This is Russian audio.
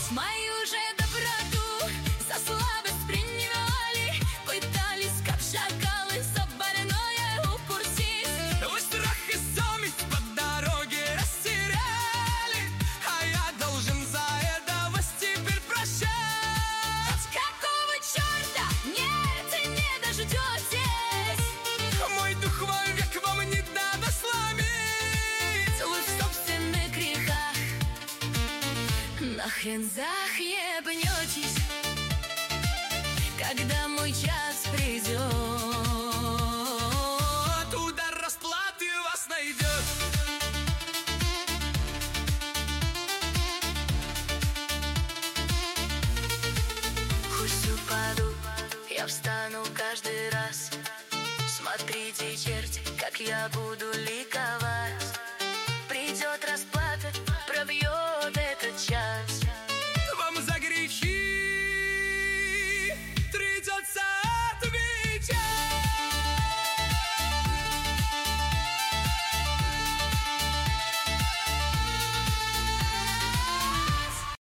Мою же доброту за слабость принимали, пытались, как шакалы, за больное упустить. Вы страх и совесть по дороге растеряли, а я должен за это вас теперь прощать. Какого черта? Нет, не дождетесь. Мой дух вовек вам не даст сломить. Вы в собственных грехах нахрен захлебнетесь, когда мой час придет. Удар расплаты вас найдет. Пусть упаду, я встану каждый раз. Смотрите, черти, как я буду